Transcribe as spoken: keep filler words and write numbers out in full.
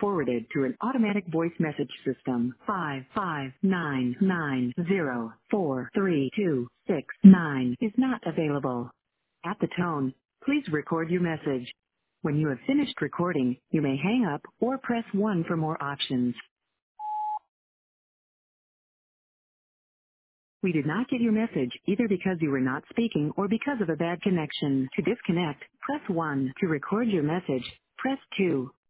forwarded to an automatic voice message system. Five five nine nine zero four three two six nine is not available. At the tone, please record your message. When you have finished recording, you may hang up or press one for more options. We did not get your message either because you were not speaking or because of a bad connection. To disconnect, press one. To record your message, press two.